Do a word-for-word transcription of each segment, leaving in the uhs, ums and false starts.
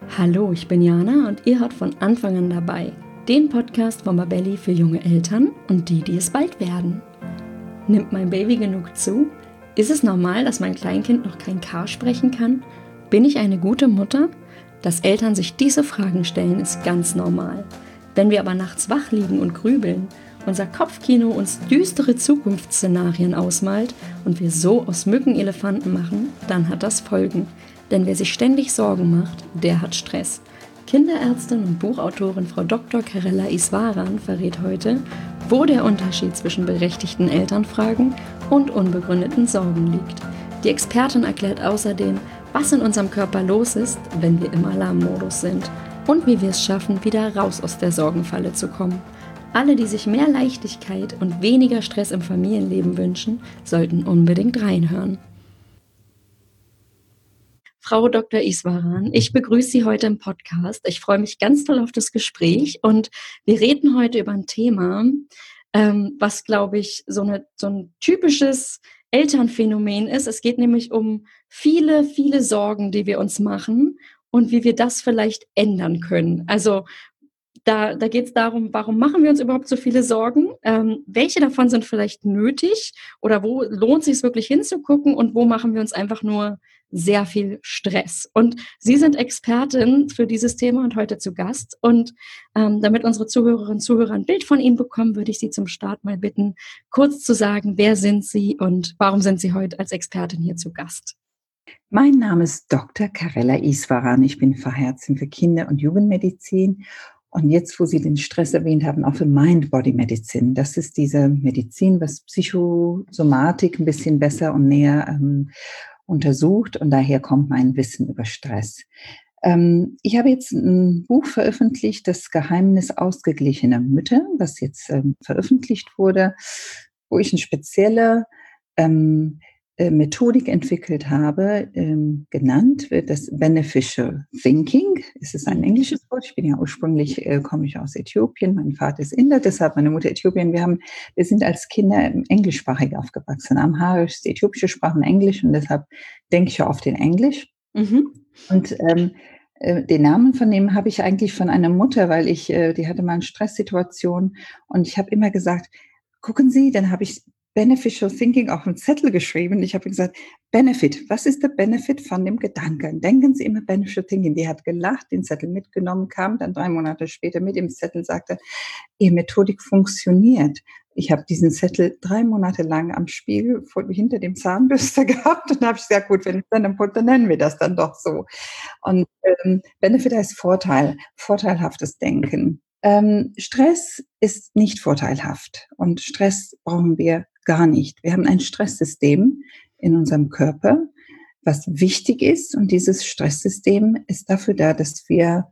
Hallo, ich bin Jana und ihr hört von Anfang an dabei, den Podcast von Babelli für junge Eltern und die, die es bald werden. Nimmt mein Baby genug zu? Ist es normal, dass mein Kleinkind noch kein K sprechen kann? Bin ich eine gute Mutter? Dass Eltern sich diese Fragen stellen, ist ganz normal. Wenn wir aber nachts wach liegen und grübeln, unser Kopfkino uns düstere Zukunftsszenarien ausmalt und wir so aus Mücken Elefanten machen, dann hat das Folgen. Denn wer sich ständig Sorgen macht, der hat Stress. Kinderärztin und Buchautorin Frau Doktor Karella Iswaran verrät heute, wo der Unterschied zwischen berechtigten Elternfragen und unbegründeten Sorgen liegt. Die Expertin erklärt außerdem, was in unserem Körper los ist, wenn wir im Alarmmodus sind und wie wir es schaffen, wieder raus aus der Sorgenfalle zu kommen. Alle, die sich mehr Leichtigkeit und weniger Stress im Familienleben wünschen, sollten unbedingt reinhören. Frau Doktor Iswaran, ich begrüße Sie heute im Podcast. Ich freue mich ganz toll auf das Gespräch und wir reden heute über ein Thema, ähm, was, glaube ich, so, eine, so ein typisches Elternphänomen ist. Es geht nämlich um viele, viele Sorgen, die wir uns machen und wie wir das vielleicht ändern können. Also Da, da geht es darum, warum machen wir uns überhaupt so viele Sorgen? Ähm, welche davon sind vielleicht nötig oder wo lohnt es sich wirklich hinzugucken und wo machen wir uns einfach nur sehr viel Stress? Und Sie sind Expertin für dieses Thema und heute zu Gast. Und ähm, damit unsere Zuhörerinnen und Zuhörer ein Bild von Ihnen bekommen, würde ich Sie zum Start mal bitten, kurz zu sagen, wer sind Sie und warum sind Sie heute als Expertin hier zu Gast? Mein Name ist Doktor Karella Iswaran. Ich bin Fachärztin für Kinder- und Jugendmedizin. Und jetzt, wo Sie den Stress erwähnt haben, auch für Mind-Body-Medizin. Das ist diese Medizin, was Psychosomatik ein bisschen besser und näher ähm, untersucht. Und daher kommt mein Wissen über Stress. Ähm, ich habe jetzt ein Buch veröffentlicht, Das Geheimnis ausgeglichener Mütter, was jetzt ähm, veröffentlicht wurde, wo ich eine spezielle ähm, Methodik entwickelt habe, ähm, genannt wird das Beneficial Thinking. Es ist ein englisches Wort. Ich bin ja ursprünglich, äh, komme ich aus Äthiopien. Mein Vater ist Inder, deshalb meine Mutter Äthiopien. Wir haben, wir sind als Kinder englischsprachig aufgewachsen. Amharisch ist die äthiopische Sprache und Englisch und deshalb denke ich oft in Englisch. Mhm. Und ähm, äh, den Namen von dem habe ich eigentlich von einer Mutter, weil ich, äh, die hatte mal eine Stresssituation und ich habe immer gesagt, gucken Sie, dann habe ich Beneficial Thinking auf einen Zettel geschrieben. Ich habe gesagt, Benefit, was ist der Benefit von dem Gedanken? Denken Sie immer Beneficial Thinking. Die hat gelacht, den Zettel mitgenommen, kam dann drei Monate später mit dem Zettel, sagte, Ihre Methodik funktioniert. Ich habe diesen Zettel drei Monate lang am Spiegel vor, hinter dem Zahnbürster gehabt und habe ich gesagt, gut, wenn ich dann putze, dann nennen wir das dann doch so. Und ähm, Benefit heißt Vorteil, vorteilhaftes Denken. Ähm, Stress ist nicht vorteilhaft und Stress brauchen wir gar nicht. Wir haben ein Stresssystem in unserem Körper, was wichtig ist und dieses Stresssystem ist dafür da, dass wir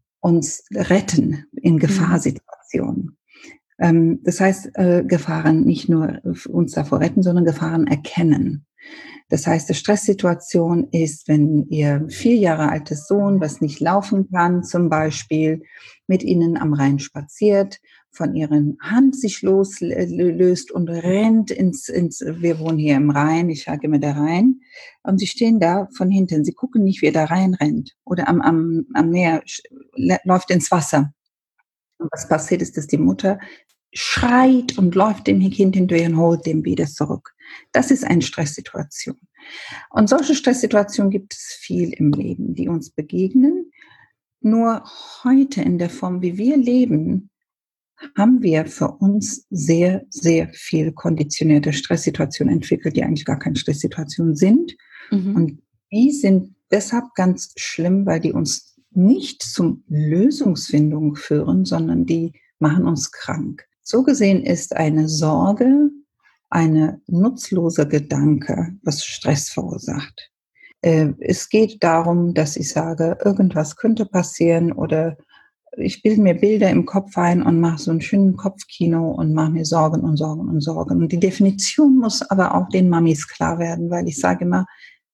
uns retten in Gefahrsituationen. Ähm, das heißt, äh, Gefahren nicht nur uns davor retten, sondern Gefahren erkennen. Das heißt, die Stresssituation ist, wenn Ihr vier Jahre altes Sohn, was nicht laufen kann, zum Beispiel mit Ihnen am Rhein spaziert, von Ihren Hand sich loslöst und rennt ins, ins, wir wohnen hier im Rhein, ich sage immer der Rhein, und Sie stehen da von hinten, Sie gucken nicht, wie er da rein rennt oder am, am, am Meer läuft ins Wasser. Und was passiert ist, dass die Mutter schreit und läuft dem Kind hinterher und holt dem wieder zurück. Das ist eine Stresssituation. Und solche Stresssituationen gibt es viel im Leben, die uns begegnen. Nur heute in der Form, wie wir leben, haben wir für uns sehr, sehr viel konditionierte Stresssituationen entwickelt, die eigentlich gar keine Stresssituationen sind. Mhm. Und die sind deshalb ganz schlimm, weil die uns nicht zum Lösungsfindung führen, sondern die machen uns krank. So gesehen ist eine Sorge eine nutzlose Gedanke, was Stress verursacht. Äh, es geht darum, dass ich sage, irgendwas könnte passieren oder ich bilde mir Bilder im Kopf ein und mache so einen schönen Kopfkino und mache mir Sorgen und Sorgen und Sorgen. Und die Definition muss aber auch den Mamis klar werden, weil ich sage immer,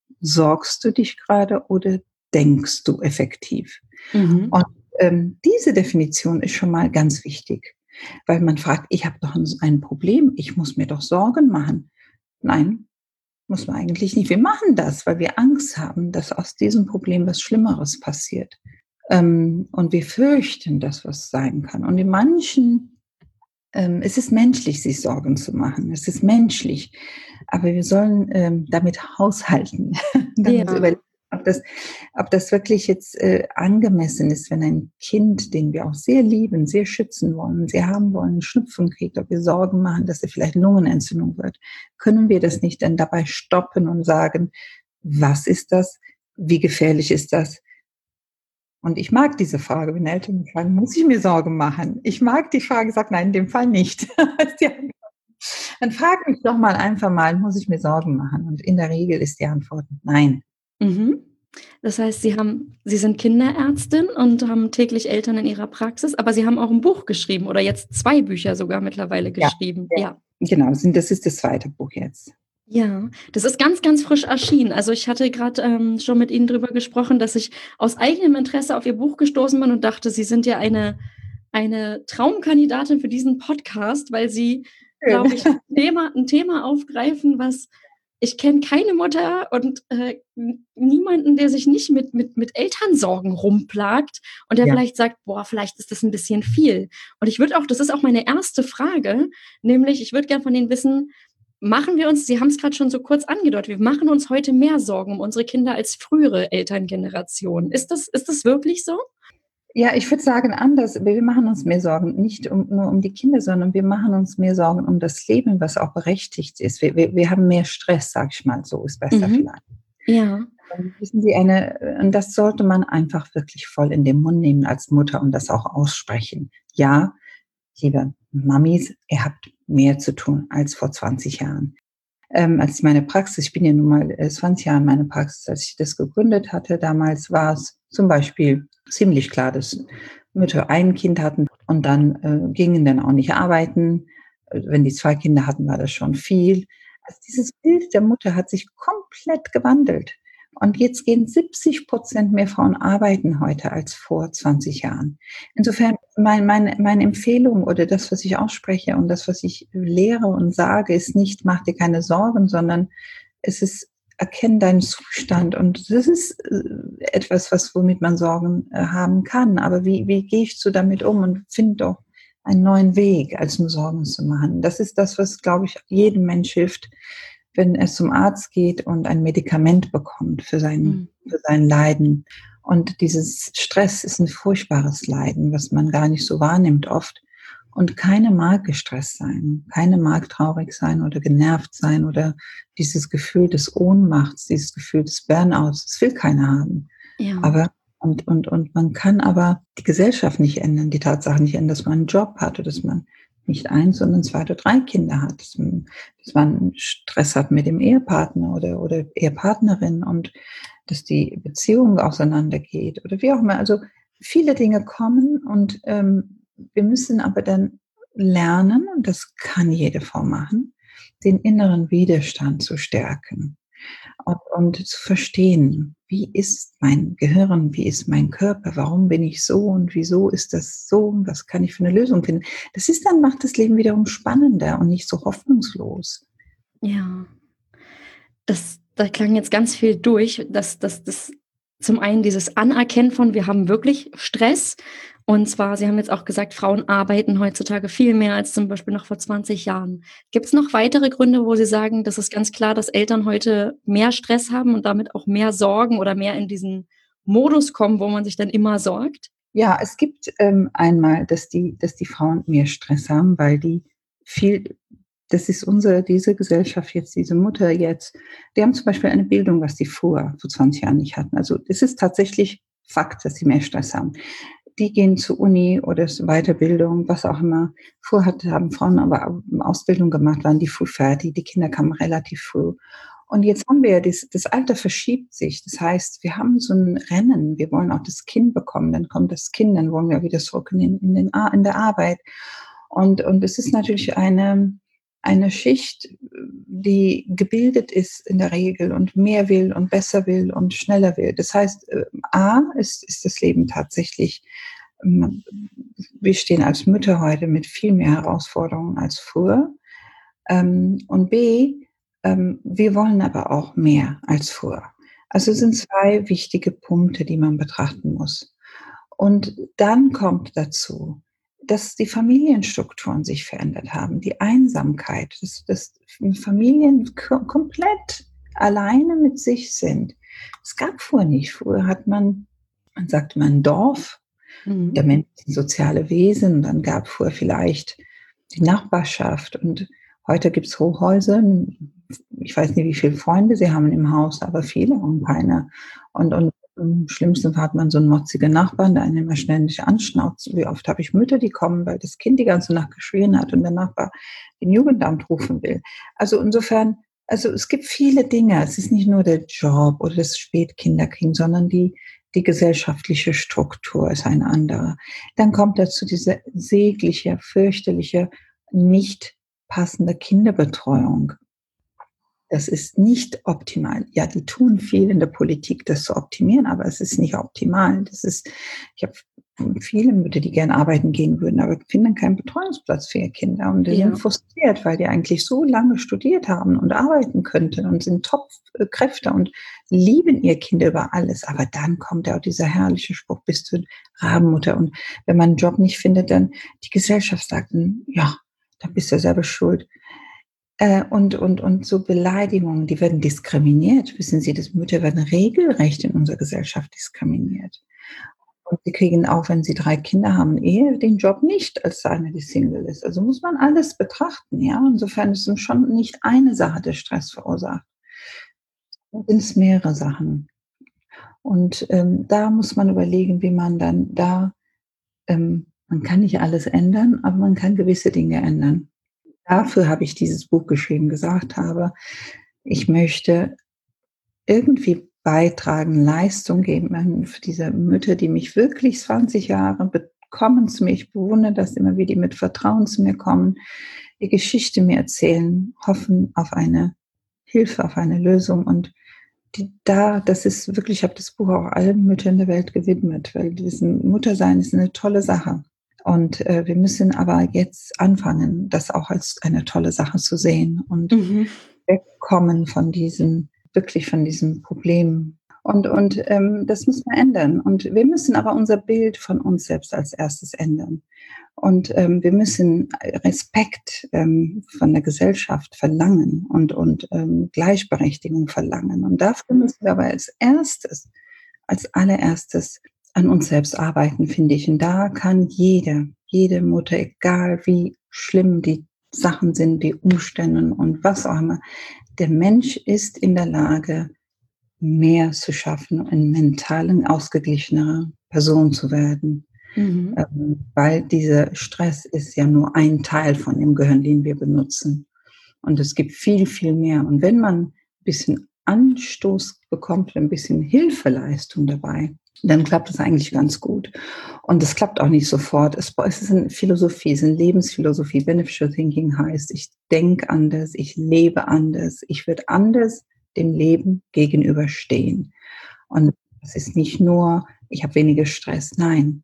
sorgst du dich gerade oder denkst du effektiv? Mhm. Und ähm, diese Definition ist schon mal ganz wichtig, weil man fragt, ich habe doch ein Problem, ich muss mir doch Sorgen machen. Nein, muss man eigentlich nicht. Wir machen das, weil wir Angst haben, dass aus diesem Problem was Schlimmeres passiert. Ähm, und wir fürchten, dass was sein kann. Und in manchen, ähm, es ist menschlich, sich Sorgen zu machen. Es ist menschlich. Aber wir sollen ähm, damit haushalten. Dann uns Ja. überlegen, ob das, ob das wirklich jetzt äh, angemessen ist, wenn ein Kind, den wir auch sehr lieben, sehr schützen wollen, sehr haben wollen, Schnupfen kriegt, ob wir Sorgen machen, dass er vielleicht Lungenentzündung wird. Können wir das nicht dann dabei stoppen und sagen, was ist das? Wie gefährlich ist das? Und ich mag diese Frage, wenn Eltern mich fragen, muss ich mir Sorgen machen? Ich mag die Frage, sage nein, in dem Fall nicht. Dann frag mich doch mal einfach mal, muss ich mir Sorgen machen? Und in der Regel ist die Antwort nein. Mhm. Das heißt, Sie haben Sie sind Kinderärztin und haben täglich Eltern in Ihrer Praxis, aber Sie haben auch 'n Buch geschrieben oder jetzt zwei Bücher sogar mittlerweile Ja, geschrieben. ja, Ja. genau, sind das ist das zweite Buch jetzt. Ja, das ist ganz, ganz frisch erschienen. Also, ich hatte grad, ähm, schon mit Ihnen drüber gesprochen, dass ich aus eigenem Interesse auf Ihr Buch gestoßen bin und dachte, Sie sind ja eine eine Traumkandidatin für diesen Podcast, weil Sie, Schön. glaube ich, Thema 'n Thema aufgreifen, was ich kenne keine Mutter und, äh, n niemanden, der sich nicht mit mit mit Elternsorgen rumplagt und der Ja. vielleicht sagt: „Boah, vielleicht ist das 'n bisschen viel.“ Und ich würde auch das ist auch meine erste Frage, nämlich ich würde gern von Ihnen wissen, machen wir uns Sie haben's grad schon so kurz angedeutet, wir machen uns heute mehr Sorgen um unsere Kinder als frühere Elterngenerationen. Ist das ist das wirklich so? Ja, ich würde sagen anders. Wir wir machen uns mehr Sorgen, nicht um nur um die Kinder, sondern wir machen uns mehr Sorgen um das Leben, was auch berechtigt ist. Wir wir wir haben mehr Stress, sage ich mal so, ist besser Mhm. vielleicht. Ja. Ähm, wissen Sie, eine äh, und das sollte man einfach wirklich voll in den Mund nehmen als Mutter und das auch aussprechen. Ja, liebe Mamis, ihr habt mehr zu tun als vor zwanzig Jahren. Ähm, als ich meine Praxis ich bin ja nun mal, äh, zwanzig Jahre in meiner Praxis, als ich das gegründet hatte, damals war's zum Beispiel ziemlich klar, dass Mütter ein Kind hatten und dann, äh, gingen dann auch nicht arbeiten. Äh, wenn die zwei Kinder hatten, war das schon viel. Also, dieses Bild der Mutter hat sich komplett gewandelt. Und jetzt gehen siebzig Prozent mehr Frauen arbeiten heute als vor zwanzig Jahren. Insofern mein meine meine Empfehlung oder das, was ich ausspreche und das, was ich lehre und sage, ist nicht: „Mach dir keine Sorgen“, sondern es ist: „Erkenne deinen Zustand.“ Und das ist, äh, etwas, was womit man Sorgen, äh, haben kann. Aber wie wie gehe ich so damit um und finde doch einen neuen Weg, als nur Sorgen zu machen. Das ist das, was, glaube ich, jedem Mensch hilft, wenn er zum Arzt geht und ein Medikament bekommt für sein Mhm. für sein Leiden. Und dieses Stress ist 'n furchtbares Leiden, was man gar nicht so wahrnimmt oft. Und keiner mag gestresst sein. Keiner mag traurig sein oder genervt sein oder dieses Gefühl des Ohnmachts, dieses Gefühl des Burnouts, das will keiner haben. Ja. Aber und und und man kann aber die Gesellschaft nicht ändern, die Tatsache nicht ändern, dass man 'n Job hat oder dass man nicht eins, sondern zwei oder drei Kinder hat, dass man dass man Stress hat mit dem Ehepartner oder oder Ehepartnerin und dass die Beziehung auseinandergeht oder wie auch immer. Also, viele Dinge kommen und, ähm, wir müssen aber dann lernen, und das kann jede Frau machen, den inneren Widerstand zu stärken und und zu verstehen: „Wie ist mein Gehirn? Wie ist mein Körper? Warum bin ich so und wieso ist das so? Was kann ich für 'ne Lösung finden?“ Das ist dann macht das Leben wiederum spannender und nicht so hoffnungslos. Ja. Das da klang jetzt ganz viel durch, dass dass das zum einen dieses Anerkennen von: „Wir haben wirklich Stress.“ Und zwar Sie haben jetzt auch gesagt, Frauen arbeiten heutzutage viel mehr als zum Beispiel noch vor zwanzig Jahren. Gibt's noch weitere Gründe, wo Sie sagen, das ist ganz klar, dass Eltern heute mehr Stress haben und damit auch mehr Sorgen oder mehr in diesen Modus kommen, wo man sich dann immer sorgt? Ja, es gibt, ähm, einmal, dass die dass die Frauen mehr Stress haben, weil die viel das ist unsere diese Gesellschaft jetzt, diese Mutter jetzt, die haben zum Beispiel eine Bildung, was die vor vor zwanzig Jahren nicht hatten. Also, es ist tatsächlich Fakt, dass sie mehr Stress haben. Die gehen zur Uni oder zur Weiterbildung, was auch immer. Früher hat haben Frauen aber Au Ausbildung gemacht, waren die früh fertig, die Kinder kamen relativ früh. Und jetzt haben wir ja das das Alter verschiebt sich. Das heißt, wir haben so 'n Rennen. Wir wollen auch das Kind bekommen, dann kommt das Kind, dann wollen wir wieder zurück in den in den Ar in der Arbeit. Und und es ist natürlich eine eine Schicht, die gebildet ist in der Regel und mehr will und besser will und schneller will. Das heißt, äh, A ist ist das Leben tatsächlich ähm, wir stehen als Mütter heute mit viel mehr Herausforderungen als früher. Ähm, und B, ähm, wir wollen aber auch mehr als früher. Also, es sind zwei wichtige Punkte, die man betrachten muss. Und dann kommt dazu, dass die Familienstrukturen sich verändert haben, die Einsamkeit, dass, dass Familien k- komplett alleine mit sich sind. Es gab früher nicht. Früher hat man, man sagte man Dorf, der Mhm. Mensch ist ein soziale Wesen, dann gab es früher vielleicht die Nachbarschaft und heute gibt es Hochhäuser. Ich weiß nicht, wie viele Freunde sie haben im Haus, aber viele haben keine. Und, und im schlimmsten Fall hat man so einen motzigen Nachbarn, der einen immer ständig anschnauzt. Wie oft habe ich Mütter, die kommen, weil das Kind die ganze Nacht geschrien hat und der Nachbar den Jugendamt rufen will. Also insofern, also es gibt viele Dinge. Es ist nicht nur der Job oder das Spätkinderkriegen, sondern die, die gesellschaftliche Struktur ist eine andere. Dann kommt dazu diese sägliche, fürchterliche, nicht passende Kinderbetreuung. Das ist nicht optimal. Ja, die tun viel in der Politik, das zu optimieren, aber es ist nicht optimal. Das ist, ich habe viele Mütter, die gerne arbeiten gehen würden, aber finden keinen Betreuungsplatz für ihre Kinder und die Ja. sind frustriert, weil die eigentlich so lange studiert haben und arbeiten könnten und sind Top-Kräfte und lieben ihr Kind über alles. Aber dann kommt ja auch dieser herrliche Spruch, bist du Rabenmutter? Und wenn man einen Job nicht findet, dann die Gesellschaft sagt, ja, dann bist du selber schuld. Äh, und, und, und so Beleidigungen, die werden diskriminiert. Wissen Sie, dass Mütter werden regelrecht in unserer Gesellschaft diskriminiert. Und sie kriegen auch, wenn sie drei Kinder haben, eher den Job nicht als eine, die Single ist. Also muss man alles betrachten, ja. Insofern ist es schon nicht eine Sache, der Stress verursacht. Es sind mehrere Sachen. Und ähm, da muss man überlegen, wie man dann da, ähm, man kann nicht alles ändern, aber man kann gewisse Dinge ändern. Dafür habe ich dieses Buch geschrieben, gesagt habe, ich möchte irgendwie beitragen, Leistung geben an für diese Mütter, die mich wirklich zwanzig Jahre bekommen zu mir. Ich bewundere das immer, wie die mit Vertrauen zu mir kommen, die Geschichte mir erzählen, hoffen auf eine Hilfe, auf eine Lösung. Und die, da, das ist wirklich, ich habe das Buch auch allen Müttern der Welt gewidmet, weil diesen Muttersein ist eine tolle Sache. Und äh, wir müssen aber jetzt anfangen, das auch als eine tolle Sache zu sehen und Mhm. wegkommen von diesem, wirklich von diesem Problem. Und, und ähm, das müssen wir ändern. Und wir müssen aber unser Bild von uns selbst als erstes ändern. Und ähm, wir müssen Respekt ähm, von der Gesellschaft verlangen und, und ähm, Gleichberechtigung verlangen. Und dafür müssen wir aber als erstes, als allererstes an uns selbst arbeiten, finde ich. Und da kann jede, jede Mutter, egal wie schlimm die Sachen sind, die Umstände und was auch immer, der Mensch ist in der Lage, mehr zu schaffen, eine mental ausgeglichenere Person zu werden. Mhm. Ähm, weil dieser Stress ist ja nur ein Teil von dem Gehirn, den wir benutzen. Und es gibt viel, viel mehr. Und wenn man ein bisschen Anstoß bekommt, ein bisschen Hilfeleistung dabei, dann klappt es eigentlich ganz gut. Und es klappt auch nicht sofort. Es, es ist eine Philosophie, es ist eine Lebensphilosophie. Beneficial Thinking heißt, ich denke anders, ich lebe anders, ich werde anders dem Leben gegenüberstehen. Und es ist nicht nur, ich habe weniger Stress. Nein,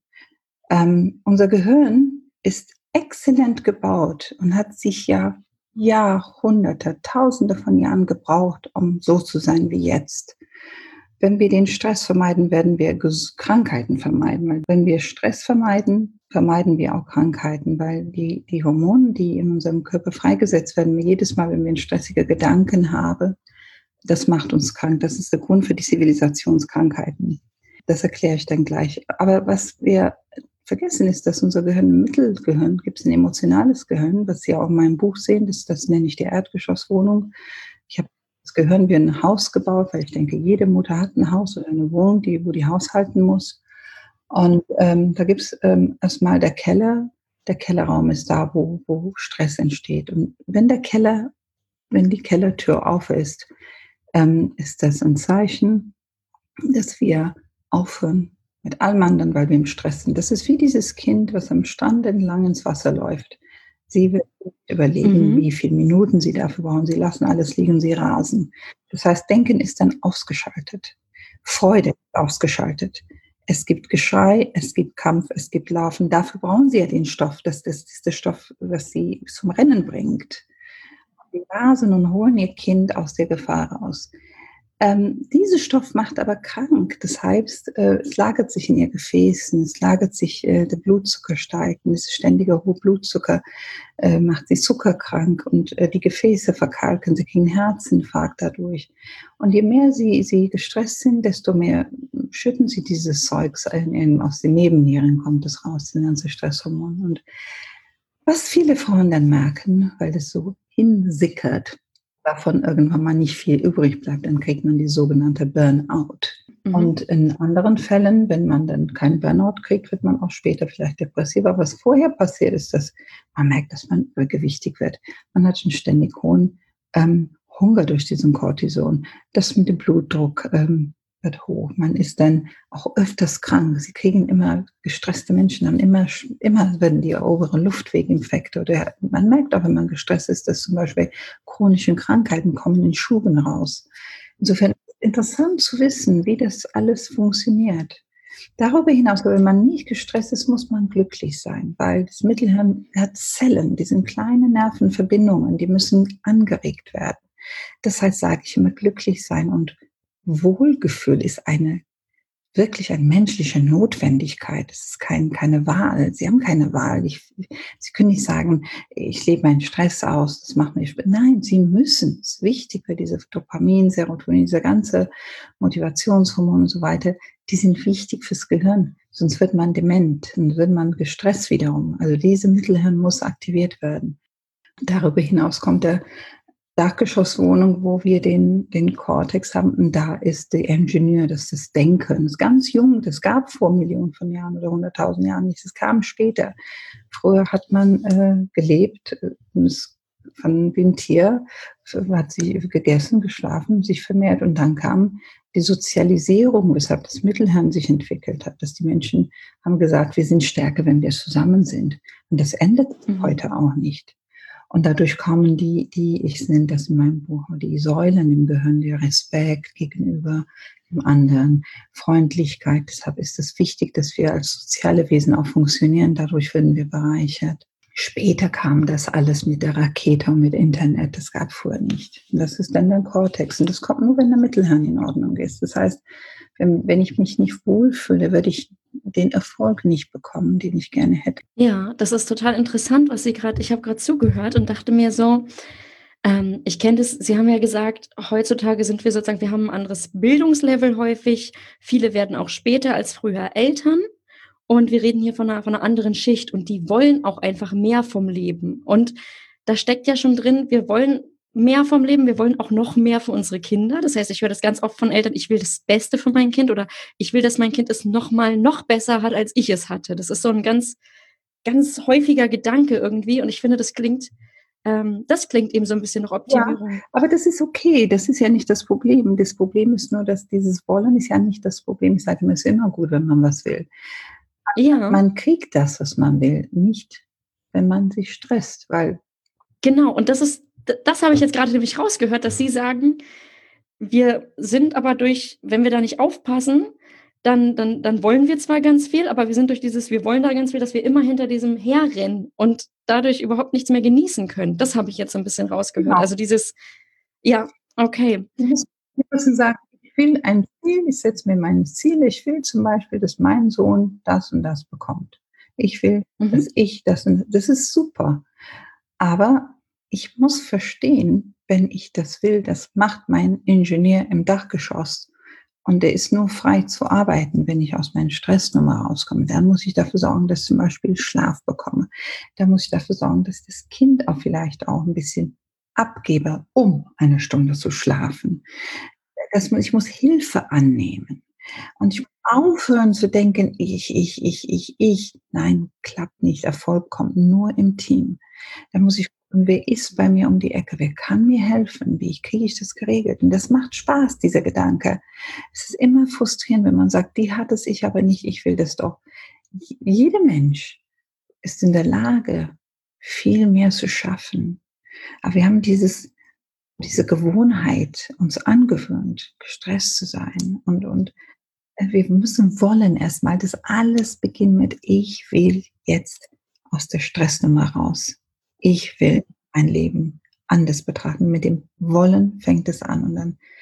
ähm, unser Gehirn ist exzellent gebaut und hat sich ja Jahrhunderte, Tausende von Jahren gebraucht, um so zu sein wie jetzt. Wenn wir den Stress vermeiden, werden wir Krankheiten vermeiden. Weil wenn wir Stress vermeiden, vermeiden wir auch Krankheiten, weil die, die Hormone, die in unserem Körper freigesetzt werden, jedes Mal, wenn wir einen stressigen Gedanken haben, das macht uns krank. Das ist der Grund für die Zivilisationskrankheiten. Das erkläre ich dann gleich. Aber was wir vergessen ist, dass unser Gehirn ein Mittelgehirn gibt, es ein emotionales Gehirn, was Sie auch in meinem Buch sehen, das, das nenne ich die Erdgeschosswohnung. Ich habe das Gehirn wie ein Haus gebaut, weil ich denke, jede Mutter hat ein Haus oder eine Wohnung, die, wo die haushalten muss. Und ähm, da gibt es ähm, erstmal der Keller. Der Kellerraum ist da, wo, wo Stress entsteht. Und wenn der Keller, wenn die Kellertür auf ist, ähm, ist das ein Zeichen, dass wir aufhören mit allem anderen, weil wir im Stress sind. Das ist wie dieses Kind, was am Strand entlang ins Wasser läuft. Sie wird überlegen, wie Mhm. viele Minuten sie dafür brauchen. Sie lassen alles liegen, sie rasen. Das heißt, Denken ist dann ausgeschaltet. Freude ist ausgeschaltet. Es gibt Geschrei, es gibt Kampf, es gibt Laufen. Dafür brauchen sie ja den Stoff. Das, das ist der Stoff, was sie zum Rennen bringt. Sie rasen und holen ihr Kind aus der Gefahr raus. Ähm, dieser Stoff macht aber krank. Das heißt, äh, es lagert sich in ihr Gefäßen, es lagert sich, äh, der Blutzucker steigt und dieses ständige hohe Blutzucker äh, macht sie zuckerkrank und äh, die Gefäße verkalken, sie kriegen Herzinfarkt dadurch. Und je mehr sie, sie gestresst sind, desto mehr schütten sie dieses Zeugs in, in, aus den Nebennieren, kommt es raus, den ganzen Stresshormon. Und was viele Frauen dann merken, weil das so hinsickert, davon irgendwann mal nicht viel übrig bleibt, dann kriegt man die sogenannte Burnout. Mhm. Und in anderen Fällen, wenn man dann keinen Burnout kriegt, wird man auch später vielleicht depressiv. Aber was vorher passiert ist, dass man merkt, dass man übergewichtig wird. Man hat einen ständig hohen ähm, Hunger durch diesen Cortison. Das mit dem Blutdruck ähm, wird hoch. Man ist dann auch öfters krank. Sie kriegen immer, gestresste Menschen haben immer, immer werden die oberen Luftweginfekte. Oder man merkt auch, wenn man gestresst ist, dass zum Beispiel chronische Krankheiten kommen in Schuben raus. Insofern ist es interessant zu wissen, wie das alles funktioniert. Darüber hinaus, wenn man nicht gestresst ist, muss man glücklich sein, weil das Mittelhirn hat Zellen, die sind kleine Nervenverbindungen, die müssen angeregt werden. Deshalb sage ich immer, glücklich sein und Wohlgefühl ist eine wirklich eine menschliche Notwendigkeit. Es ist kein, keine Wahl. Sie haben keine Wahl. Ich, Sie können nicht sagen, ich lebe meinen Stress aus, das macht mich. Nein, Sie müssen. Es ist wichtig für diese Dopamin, Serotonin, diese ganze Motivationshormone und so weiter. Die sind wichtig fürs Gehirn. Sonst wird man dement und wird man gestresst wiederum. Also diese Mittelhirn muss aktiviert werden. Darüber hinaus kommt der Dachgeschosswohnung, wo wir den, den Cortex haben. Und da ist der Ingenieur, das ist das Denken. Das ist ganz jung, das gab vor Millionen von Jahren oder hunderttausend Jahren nicht. Das kam später. Früher hat man äh, gelebt, und es von wie ein Tier, hat sie gegessen, geschlafen, sich vermehrt. Und dann kam die Sozialisierung, weshalb das Mittelhirn sich entwickelt hat. Dass die Menschen haben gesagt, wir sind stärker, wenn wir zusammen sind. Und das endet Mhm. heute auch nicht. Und dadurch kommen die, die, ich nenne das in meinem Buch, die Säulen im Gehirn, der Respekt gegenüber dem anderen, Freundlichkeit. Deshalb ist es wichtig, dass wir als soziale Wesen auch funktionieren. Dadurch werden wir bereichert. Später kam das alles mit der Rakete und mit Internet. Das gab vorher nicht. Und das ist dann der Cortex. Und das kommt nur, wenn der Mittelhirn in Ordnung ist. Das heißt, wenn, wenn ich mich nicht wohlfühle, werde ich den Erfolg nicht bekommen, den ich gerne hätte. Ja, das ist total interessant, was Sie gerade, ich habe gerade zugehört und dachte mir so, ähm, ich kenne das, Sie haben ja gesagt, heutzutage sind wir sozusagen, wir haben ein anderes Bildungslevel häufig. Viele werden auch später als früher Eltern. Und wir reden hier von einer, von einer anderen Schicht und die wollen auch einfach mehr vom Leben. Und da steckt ja schon drin, wir wollen mehr vom Leben, wir wollen auch noch mehr für unsere Kinder. Das heißt, ich höre das ganz oft von Eltern, ich will das Beste für mein Kind oder ich will, dass mein Kind es noch mal noch besser hat, als ich es hatte. Das ist so ein ganz, ganz häufiger Gedanke irgendwie und ich finde, das klingt, ähm, das klingt eben so ein bisschen nach Ja, Optimierung. aber das ist okay. Das ist ja nicht das Problem. Das Problem ist nur, dass dieses Wollen ist ja nicht das Problem. Ich sage immer, es ist immer gut, wenn man was will. Ja, Man kriegt das, was man will, nicht, wenn man sich stresst, weil genau. Und das ist, d- das habe ich jetzt gerade nämlich rausgehört, dass Sie sagen, wir sind aber durch, wenn wir da nicht aufpassen, dann, dann, dann wollen wir zwar ganz viel, aber wir sind durch dieses, wir wollen da ganz viel, dass wir immer hinter diesem herrennen und dadurch überhaupt nichts mehr genießen können. Das habe ich jetzt so ein bisschen rausgehört. genau. Also dieses, ja, okay. Sie müssen, Sie müssen sagen, ich will ein Ziel, ich setze mir meine Ziele. Ich will zum Beispiel, dass mein Sohn das und das bekommt. Ich will, dass Mhm. ich das und das ist super. Aber ich muss verstehen, wenn ich das will, das macht mein Ingenieur im Dachgeschoss. Und der ist nur frei zu arbeiten, wenn ich aus meiner Stressnummer rauskomme. Dann muss ich dafür sorgen, dass ich zum Beispiel Schlaf bekomme. Dann muss ich dafür sorgen, dass das Kind auch vielleicht auch ein bisschen abgebe, um eine Stunde zu schlafen. Das, muss- ich muss Hilfe annehmen. Und ich muss aufhören zu denken, ich, ich, ich, ich, ich. Nein, klappt nicht. Erfolg kommt nur im Team. Da muss ich gucken, wer ist bei mir um die Ecke? Wer kann mir helfen? Wie kriege ich das geregelt? Und das macht Spaß, dieser Gedanke. Es ist immer frustrierend, wenn man sagt, die hat es, ich aber nicht, ich will das doch. Jeder Mensch ist in der Lage, viel mehr zu schaffen. Aber wir haben dieses, diese Gewohnheit uns angewöhnt, gestresst zu sein. Und, und wir müssen wollen erstmal, das alles beginnt mit, ich will jetzt aus der Stressnummer raus. Ich will mein Leben anders betrachten. Mit dem Wollen fängt es an und dann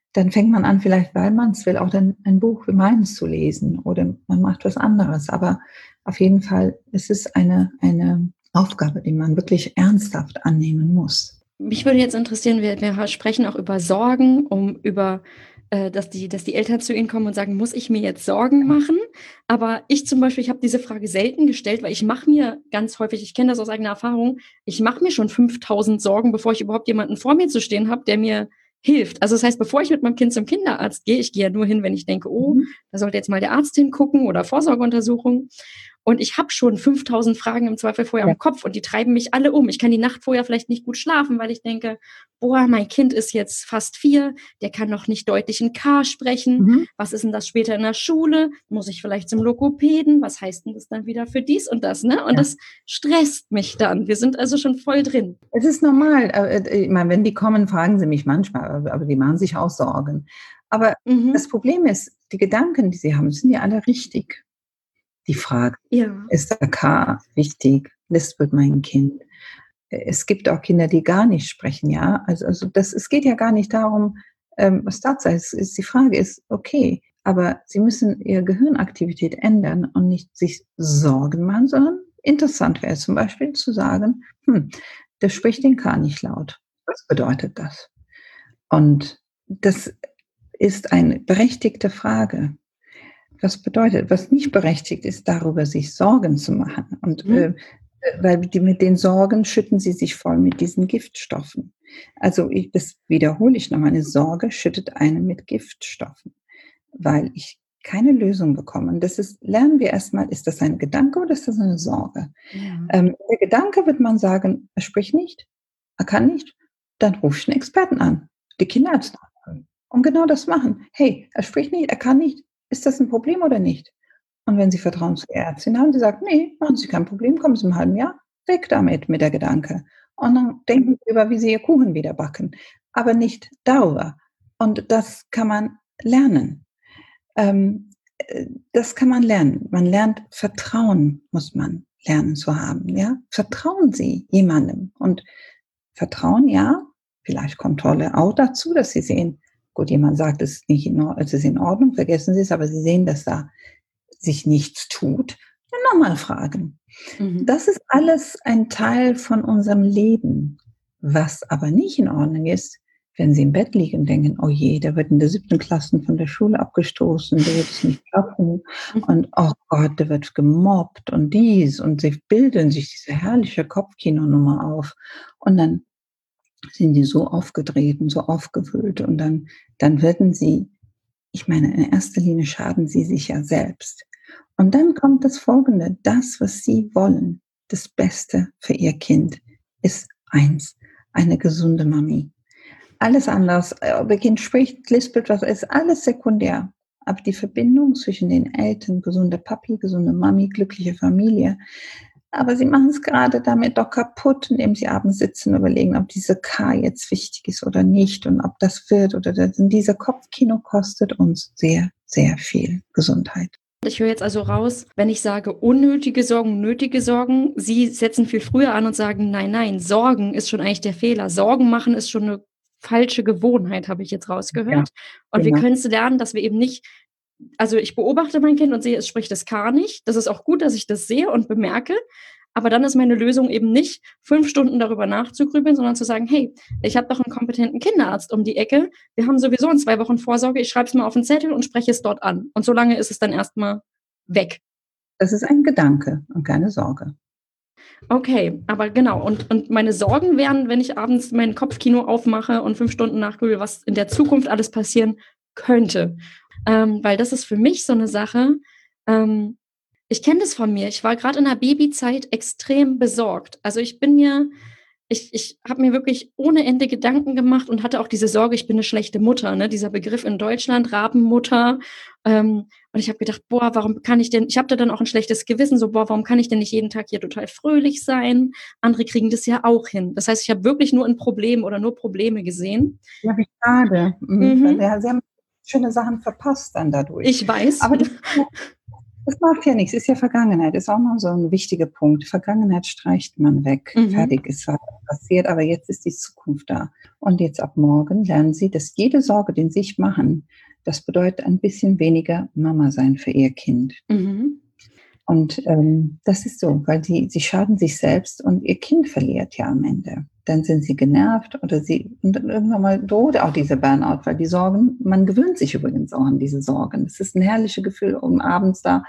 dann fängt man an, vielleicht weil man es will, auch dann ein Buch wie meins zu lesen oder man macht was anderes. Aber auf jeden Fall ist es eine, eine Aufgabe, die man wirklich ernsthaft annehmen muss. Mich würde jetzt interessieren, wir, wir sprechen auch über Sorgen, um über, äh, dass die, dass die Eltern zu ihnen kommen und sagen, muss ich mir jetzt Sorgen machen? Aber ich zum Beispiel, ich habe diese Frage selten gestellt, weil ich mache mir ganz häufig, ich kenne das aus eigener Erfahrung, ich mache mir schon fünftausend Sorgen, bevor ich überhaupt jemanden vor mir zu stehen habe, der mir hilft. Also das heißt, bevor ich mit meinem Kind zum Kinderarzt gehe, ich gehe ja nur hin, wenn ich denke, oh, Mhm. da sollte jetzt mal der Arzt hingucken oder Vorsorgeuntersuchung. Und ich habe schon fünftausend Fragen im Zweifel vorher Ja. am Kopf und die treiben mich alle um. Ich kann die Nacht vorher vielleicht nicht gut schlafen, weil ich denke, boah, mein Kind ist jetzt fast vier, der kann noch nicht deutlich ein K sprechen. Mhm. Was ist denn das später in der Schule? Muss ich vielleicht zum Logopäden? Was heißt denn das dann wieder für dies und das? Ne? Und Ja. das stresst mich dann. Wir sind also schon voll drin. Es ist normal. äh, Ich meine, wenn die kommen, fragen sie mich manchmal, aber aber die machen sich auch Sorgen. Aber Mhm. das Problem ist, die Gedanken, die sie haben, sind ja alle richtig. Die Frage, Ja. ist der K wichtig? Lispelt mein Kind? Es gibt auch Kinder, die gar nicht sprechen, ja. Also, also das, es geht ja gar nicht darum, ähm, was Tatsache ist. ist. Die Frage ist, okay, aber sie müssen ihre Gehirnaktivität ändern und nicht sich Sorgen machen, sondern interessant wäre zum Beispiel zu sagen, hm, der spricht den K nicht laut. Was bedeutet das? Und das ist eine berechtigte Frage. Was bedeutet, was nicht berechtigt ist, darüber sich Sorgen zu machen. Und Mhm. äh, weil die, mit den Sorgen schütten sie sich voll mit diesen Giftstoffen. Also ich, das wiederhole ich nochmal, eine Sorge schüttet einen mit Giftstoffen, weil ich keine Lösung bekomme. Und das ist, lernen wir erstmal, ist das ein Gedanke oder ist das eine Sorge? Ja. Ähm, der Gedanke wird man sagen, er spricht nicht, er kann nicht, dann ruf ich einen Experten an, die Kinderärzte an. Und genau das machen. Hey, er spricht nicht, er kann nicht, ist das ein Problem oder nicht? Und wenn Sie Vertrauen zur Ärztin haben, die sagt, nee, machen Sie kein Problem, kommen Sie im halben Jahr, weg damit mit der Gedanke. Und dann denken Sie über, wie Sie Ihr Kuchen wieder backen, aber nicht darüber. Und das kann man lernen. Ähm, äh, das kann man lernen. Man lernt Vertrauen, muss man lernen zu haben. Ja, vertrauen Sie jemandem und Vertrauen, ja, vielleicht Kontrolle auch dazu, dass Sie sehen, gut, jemand sagt, es ist nicht in Ordnung, es ist in Ordnung, vergessen Sie es, aber Sie sehen, dass da sich nichts tut. Dann nochmal fragen. Mhm. Das ist alles ein Teil von unserem Leben. Was aber nicht in Ordnung ist, wenn Sie im Bett liegen und denken, oh je, der wird in der siebten Klasse von der Schule abgestoßen, der wird es nicht schaffen Mhm. und oh Gott, der wird gemobbt und dies und sie bilden sich diese herrliche Kopfkinonummer auf und dann sind die so aufgedreht und so aufgewühlt und dann, dann werden sie, ich meine, in erster Linie schaden sie sich ja selbst. Und dann kommt das Folgende, das, was sie wollen, das Beste für ihr Kind, ist eins, eine gesunde Mami. Alles anders, ob ihr Kind spricht, lispelt, was ist, alles sekundär. Aber die Verbindung zwischen den Eltern, gesunde Papi, gesunde Mami, glückliche Familie. Aber sie machen es gerade damit doch kaputt, indem sie abends sitzen und überlegen, ob diese K jetzt wichtig ist oder nicht und ob das wird oder das. Und dieser Kopfkino kostet uns sehr, sehr viel Gesundheit. Ich höre jetzt also raus, wenn ich sage unnötige Sorgen, nötige Sorgen, Sie setzen viel früher an und sagen, nein, nein, Sorgen ist schon eigentlich der Fehler. Sorgen machen ist schon eine falsche Gewohnheit, habe ich jetzt rausgehört. Ja, Und wir genau. können es lernen, dass wir eben nicht, also ich beobachte mein Kind und sehe, es spricht das K nicht. Das ist auch gut, dass ich das sehe und bemerke. Aber dann ist meine Lösung eben nicht, fünf Stunden darüber nachzugrübeln, sondern zu sagen, hey, ich habe doch einen kompetenten Kinderarzt um die Ecke. Wir haben sowieso in zwei Wochen Vorsorge. Ich schreibe es mal auf den Zettel und spreche es dort an. Und solange ist es dann erstmal weg. Das ist ein Gedanke und keine Sorge. Okay, aber genau. Und, und meine Sorgen wären, wenn ich abends mein Kopfkino aufmache und fünf Stunden nachgrübel, was in der Zukunft alles passieren könnte. Ähm, weil das ist für mich so eine Sache, ähm, ich kenne das von mir. Ich war gerade in der Babyzeit extrem besorgt. Also ich bin mir, ich, ich habe mir wirklich ohne Ende Gedanken gemacht und hatte auch diese Sorge, ich bin eine schlechte Mutter, ne? Dieser Begriff in Deutschland, Rabenmutter. Ähm, und ich habe gedacht, boah, warum kann ich denn, ich habe da dann auch ein schlechtes Gewissen, so, boah, warum kann ich denn nicht jeden Tag hier total fröhlich sein? Andere kriegen das ja auch hin. Das heißt, ich habe wirklich nur ein Problem oder nur Probleme gesehen. Ja, wie schade. Mhm. Mhm. Ja, sie haben schöne Sachen verpasst dann dadurch. Ich weiß. Aber das, Das macht ja nichts, ist ja Vergangenheit, ist auch noch so ein wichtiger Punkt. Vergangenheit streicht man weg, Mhm. fertig, ist zwar passiert, aber jetzt ist die Zukunft da. Und jetzt ab morgen lernen Sie, dass jede Sorge, die Sie sich machen, das bedeutet ein bisschen weniger Mama sein für Ihr Kind. Mhm. Und ähm, das ist so, weil sie, sie schaden sich selbst und ihr Kind verliert ja am Ende. Dann sind sie genervt oder sie, und dann irgendwann mal droht auch dieser Burnout, weil die Sorgen, man gewöhnt sich übrigens auch an diese Sorgen. Es ist ein herrliches Gefühl, um abends da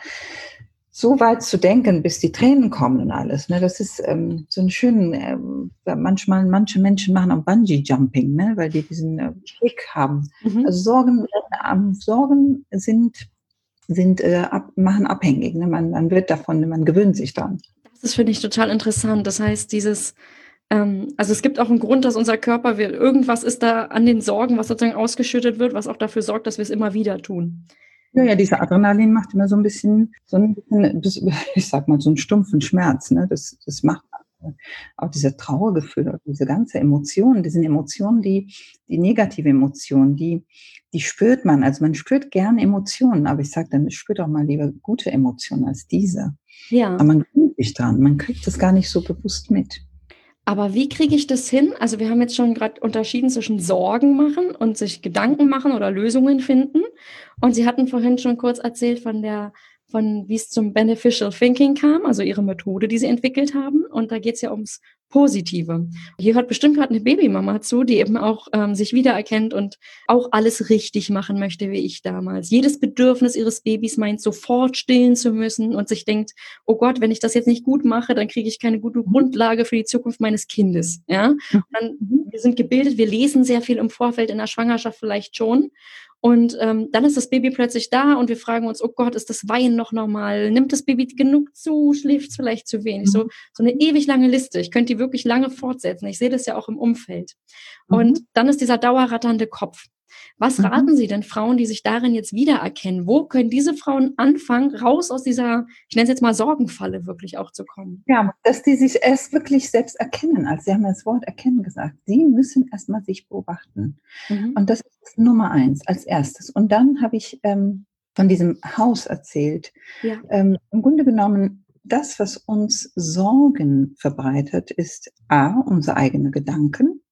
so weit zu denken, bis die Tränen kommen und alles. Ne? Das ist ähm, so ein schönen, äh, manchmal, manche Menschen machen auch Bungee-Jumping, ne? Weil die diesen äh, Kick haben. Mhm. Also Sorgen, äh, Sorgen sind sind äh, ab, machen abhängig. Ne? Man, man wird davon, man gewöhnt sich dran. Das finde ich total interessant. Das heißt, dieses, ähm, also es gibt auch einen Grund, dass unser Körper, wir, irgendwas ist da an den Sorgen, was sozusagen ausgeschüttet wird, was auch dafür sorgt, dass wir es immer wieder tun. Ja, ja, dieser Adrenalin macht immer so ein bisschen, so ein bisschen, das, ich sag mal, so einen stumpfen Schmerz. Ne? Das, das macht auch diese Trauergefühle, diese ganze Emotionen, diese Emotionen, die, die negative Emotionen, die, die spürt man. Also man spürt gerne Emotionen, aber ich sage dann, spürt auch mal lieber gute Emotionen als diese. Ja. Aber man gewöhnt sich dran, man kriegt das gar nicht so bewusst mit. Aber wie kriege ich das hin? Also wir haben jetzt schon gerade unterschieden zwischen Sorgen machen und sich Gedanken machen oder Lösungen finden. Und Sie hatten vorhin schon kurz erzählt von der, von wie es zum Beneficial Thinking kam, also Ihre Methode, die Sie entwickelt haben. Und da geht es ja ums Positive. Hier hört bestimmt gerade eine Babymama zu, die eben auch ähm, sich wiedererkennt und auch alles richtig machen möchte, wie ich damals. Jedes Bedürfnis ihres Babys meint, sofort stillen zu müssen und sich denkt, oh Gott, wenn ich das jetzt nicht gut mache, dann kriege ich keine gute Grundlage für die Zukunft meines Kindes. Ja? Und dann, wir sind gebildet, wir lesen sehr viel im Vorfeld in der Schwangerschaft vielleicht schon. Und ähm, dann ist das Baby plötzlich da und wir fragen uns, oh Gott, ist das Weinen noch normal? Nimmt das Baby genug zu? Schläft es vielleicht zu wenig? So, so eine ewig lange Liste. Ich könnte die wirklich lange fortsetzen. Ich sehe das ja auch im Umfeld. Und Mhm. dann ist dieser dauerratternde Kopf. Was Mhm. raten Sie denn Frauen, die sich darin jetzt wiedererkennen? Wo können diese Frauen anfangen, raus aus dieser, ich nenne es jetzt mal Sorgenfalle, wirklich auch zu kommen? Ja, dass die sich erst wirklich selbst erkennen. Also Sie haben das Wort erkennen gesagt. Sie müssen erstmal sich beobachten. Mhm. Und das ist Nummer eins als erstes. Und dann habe ich ähm, von diesem Haus erzählt. Ja. Ähm, im Grunde genommen, das, was uns Sorgen verbreitet, ist A, unsere eigenen Gedanken.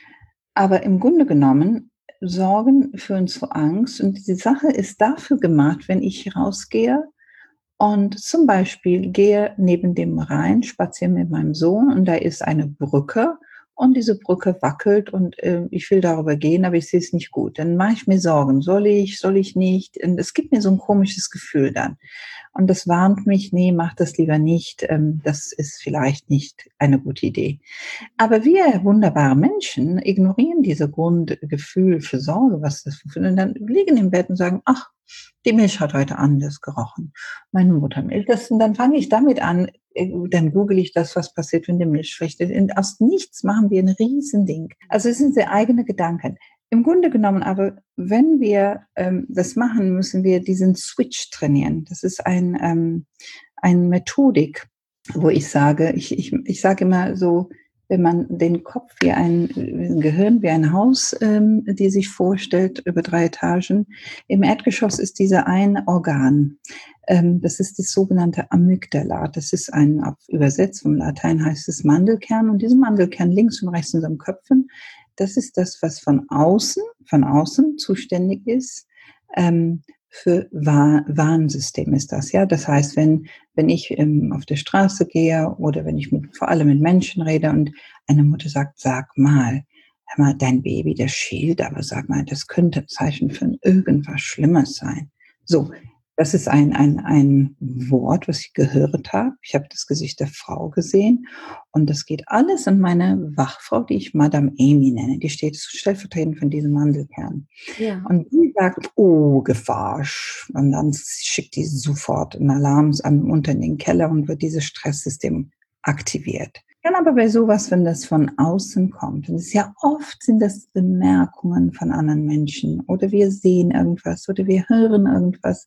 Aber im Grunde genommen, Sorgen führen zu Angst. Und die Sache ist dafür gemacht, wenn ich rausgehe und zum Beispiel gehe neben dem Rhein, spaziere mit meinem Sohn und da ist eine Brücke und diese Brücke wackelt und äh, ich will darüber gehen, aber ich sehe es nicht gut. Dann mache ich mir Sorgen. Soll ich, soll ich nicht? Und es gibt mir so ein komisches Gefühl dann. Und das warnt mich, nee, mach das lieber nicht. Ähm, das ist vielleicht nicht eine gute Idee. Aber wir wunderbare Menschen ignorieren diese Grundgefühl für Sorge, was das für, und dann liegen im Bett und sagen, ach, die Milch hat heute anders gerochen. Meine Muttermilch. Das, und dann fange ich damit an, äh, dann google ich das, was passiert, wenn die Milch schlecht ist. Und aus nichts machen wir ein Riesending. Also es sind sehr eigene Gedanken. Im Grunde genommen aber, wenn wir ähm, das machen, müssen wir diesen Switch trainieren. Das ist ein, ähm, eine Methodik, wo ich sage, ich, ich, ich sage immer so, wenn man den Kopf wie ein, ein Gehirn wie ein Haus, ähm, die sich vorstellt, über drei Etagen. Im Erdgeschoss ist dieser ein Organ. Ähm, das ist das sogenannte Amygdala. Das ist ein, auf übersetzt vom Latein heißt es Mandelkern. Und diesen Mandelkern links und rechts in unserem Köpfen, das ist das, was von außen, von außen zuständig ist, ähm, für Warn- Warnsystem ist das, ja. Das heißt, wenn, wenn ich ähm, auf der Straße gehe oder wenn ich mit, vor allem mit Menschen rede und eine Mutter sagt, sag mal, hör mal, dein Baby, das schielt, aber sag mal, das könnte Zeichen für irgendwas Schlimmes sein. So, das ist ein, ein, ein Wort, was ich gehört habe. Ich habe das Gesicht der Frau gesehen und das geht alles an meine Wachfrau, die ich Madame Amy nenne. Die steht stellvertretend von diesem Mandelkern. Ja. Und die sagt, oh, Gefahr. Und dann schickt die sofort einen Alarm an, unter in den Keller und wird dieses Stresssystem aktiviert. Dann aber bei sowas, wenn das von außen kommt, und es ist ja oft sind das Bemerkungen von anderen Menschen oder wir sehen irgendwas oder wir hören irgendwas,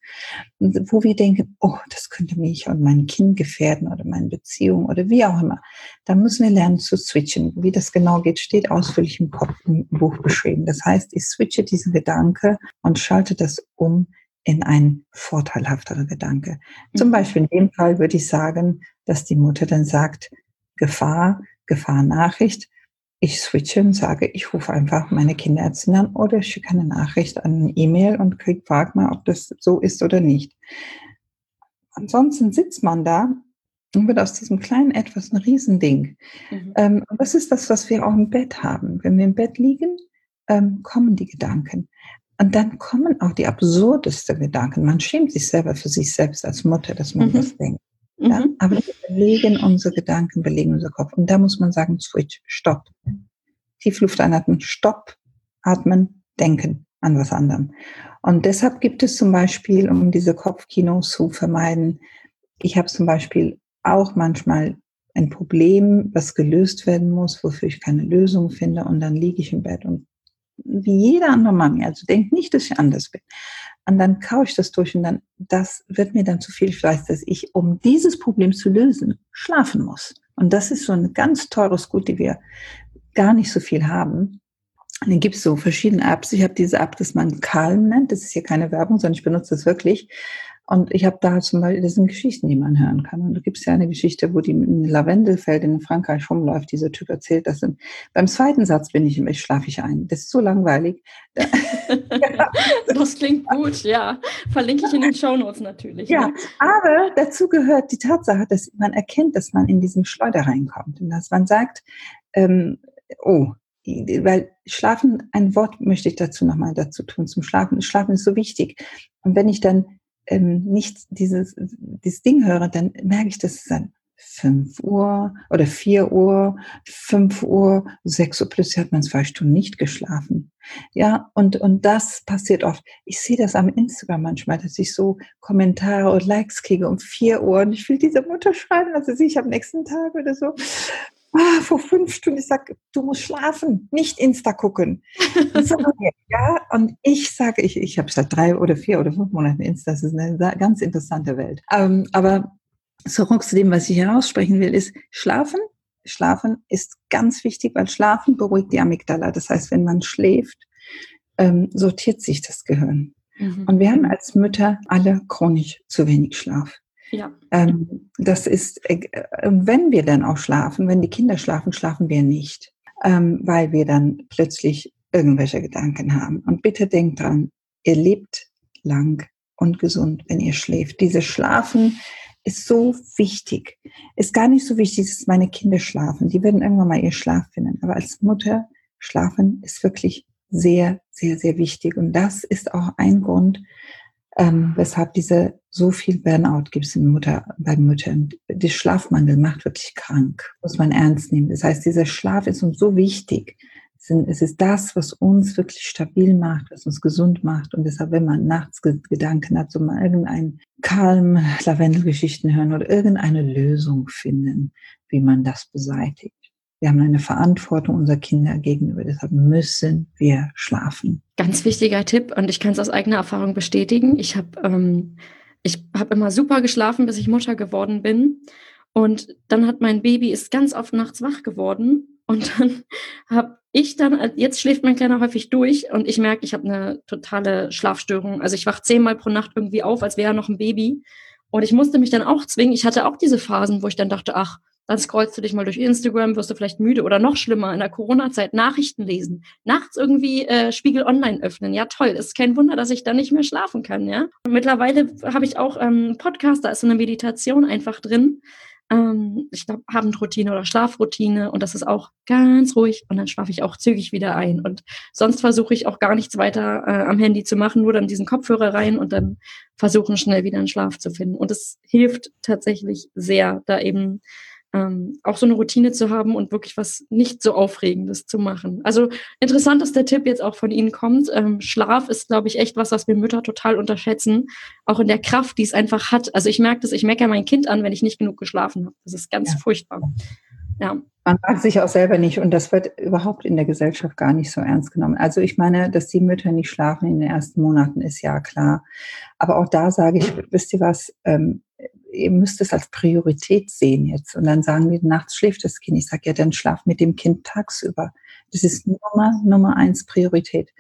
wo wir denken, oh, das könnte mich und mein Kind gefährden oder meine Beziehung oder wie auch immer. Da müssen wir lernen zu switchen. Wie das genau geht, steht ausführlich im Kopf im Buch beschrieben. Das heißt, ich switche diesen Gedanke und schalte das um in ein vorteilhafterer Gedanke. Mhm. Zum Beispiel in dem Fall würde ich sagen, dass die Mutter dann sagt, Gefahr, Gefahrnachricht. Ich switche und sage, ich rufe einfach meine Kinderärztin an oder schicke eine Nachricht an eine E-Mail und krieg, frag mal, ob das so ist oder nicht. Ansonsten sitzt man da und wird aus diesem kleinen Etwas ein Riesending. Mhm. Ähm, und das ist das, was wir auch im Bett haben. Wenn wir im Bett liegen, ähm, kommen die Gedanken. Und dann kommen auch die absurdesten Gedanken. Man schämt sich selber für sich selbst als Mutter, dass man Mhm. das denkt. Ja? Mhm. Aber wir belegen unsere Gedanken, belegen unser Kopf. Und da muss man sagen, switch, stopp. Tiefluft einatmen, stopp, atmen, denken an was anderem. Und deshalb gibt es zum Beispiel, um diese Kopfkinos zu vermeiden, ich habe zum Beispiel auch manchmal ein Problem, was gelöst werden muss, wofür ich keine Lösung finde, und dann liege ich im Bett und wie jeder andere Mami, also denkt nicht, dass ich anders bin. Und dann kaue ich das durch und dann, das wird mir dann zu viel. Ich weiß, dass ich, um dieses Problem zu lösen, schlafen muss. Und das ist so ein ganz teures Gut, die wir gar nicht so viel haben. Und dann gibt es so verschiedene Apps. Ich habe diese App, das man Calm nennt. Das ist hier keine Werbung, sondern ich benutze das wirklich. Und ich habe da zum Beispiel, das sind Geschichten, die man hören kann. Und da gibt es ja eine Geschichte, wo die in Lavendelfeld in Frankreich rumläuft. Dieser Typ erzählt das. Und beim zweiten Satz bin ich, ich schlafe ich ein. Das ist so langweilig. Das klingt gut, ja. Verlinke ich in den Shownotes natürlich. Ja, Ne? aber dazu gehört die Tatsache, dass man erkennt, dass man in diesen Schleuder reinkommt. Und dass man sagt, ähm, oh, weil Schlafen, ein Wort möchte ich dazu nochmal dazu tun, zum Schlafen. Schlafen ist so wichtig. Und wenn ich dann ähm, nicht dieses, dieses Ding höre, dann merke ich, dass es dann fünf Uhr oder vier Uhr, fünf Uhr, sechs Uhr, plötzlich hat man zwei Stunden nicht geschlafen. Ja, und, und das passiert oft. Ich sehe das am Instagram manchmal, dass ich so Kommentare und Likes kriege um vier Uhr und ich will dieser Mutter schreiben, also ich am nächsten Tag oder so. Ah, vor fünf Stunden, ich sage, du musst schlafen, nicht Insta gucken. So, ja, und ich sage, ich, ich habe seit drei oder vier oder fünf Monaten Insta, das ist eine ganz interessante Welt. Ähm, aber zurück zu dem, was ich heraussprechen will, ist Schlafen. Schlafen ist ganz wichtig, weil Schlafen beruhigt die Amygdala. Das heißt, wenn man schläft, ähm, sortiert sich das Gehirn. Mhm. Und wir haben als Mütter alle chronisch zu wenig Schlaf. Ja. Ähm, das ist, äh, wenn wir dann auch schlafen, wenn die Kinder schlafen, schlafen wir nicht, ähm, weil wir dann plötzlich irgendwelche Gedanken haben. Und bitte denkt dran, ihr lebt lang und gesund, wenn ihr schläft. Dieses Schlafen ist so wichtig. Ist gar nicht so wichtig, dass meine Kinder schlafen. Die werden irgendwann mal ihr Schlaf finden. Aber als Mutter, schlafen ist wirklich sehr, sehr, sehr wichtig. Und das ist auch ein Grund, ähm, weshalb diese so viel Burnout gibt es in Mutter, bei Müttern. Der Schlafmangel macht wirklich krank, muss man ernst nehmen. Das heißt, dieser Schlaf ist uns so wichtig. Es ist das, was uns wirklich stabil macht, was uns gesund macht. Und deshalb, wenn man nachts Gedanken hat, so mal irgendeinen Calm, Lavendelgeschichten hören oder irgendeine Lösung finden, wie man das beseitigt. Wir haben eine Verantwortung unserer Kinder gegenüber, deshalb müssen wir schlafen. Ganz wichtiger Tipp und ich kann es aus eigener Erfahrung bestätigen. Ich habe ähm, ich habe immer super geschlafen, bis ich Mutter geworden bin. Und dann hat mein Baby ist ganz oft nachts wach geworden. Und dann habe ich dann, jetzt schläft mein Kleiner häufig durch und ich merke, ich habe eine totale Schlafstörung. Also ich wache zehnmal pro Nacht irgendwie auf, als wäre er noch ein Baby. Und ich musste mich dann auch zwingen. Ich hatte auch diese Phasen, wo ich dann dachte, ach, dann scrollst du dich mal durch Instagram, wirst du vielleicht müde oder noch schlimmer, in der Corona-Zeit Nachrichten lesen. Nachts irgendwie äh, Spiegel Online öffnen. Ja, toll. Ist kein Wunder, dass ich dann nicht mehr schlafen kann, ja. Und mittlerweile habe ich auch ähm, einen Podcast, da ist so eine Meditation einfach drin. Ähm, ich glaube, Abendroutine oder Schlafroutine und das ist auch ganz ruhig und dann schlafe ich auch zügig wieder ein. Und sonst versuche ich auch gar nichts weiter äh, am Handy zu machen, nur dann diesen Kopfhörer rein und dann versuchen, schnell wieder einen Schlaf zu finden. Und es hilft tatsächlich sehr, da eben ähm, auch so eine Routine zu haben und wirklich was nicht so Aufregendes zu machen. Also interessant, dass der Tipp jetzt auch von Ihnen kommt. Ähm, Schlaf ist, glaube ich, echt was, was wir Mütter total unterschätzen. Auch in der Kraft, die es einfach hat. Also ich merke das, ich meckere mein Kind an, wenn ich nicht genug geschlafen habe. Das ist ganz Ja. furchtbar. Ja. Man mag sich auch selber nicht und das wird überhaupt in der Gesellschaft gar nicht so ernst genommen. Also ich meine, dass die Mütter nicht schlafen in den ersten Monaten, ist ja klar. Aber auch da sage ich, wisst ihr was, ähm, ihr müsst es als Priorität sehen jetzt. Und dann sagen die, nachts schläft das Kind. Ich sage, ja, dann schlaf mit dem Kind tagsüber. Das ist Nummer, Nummer eins Priorität.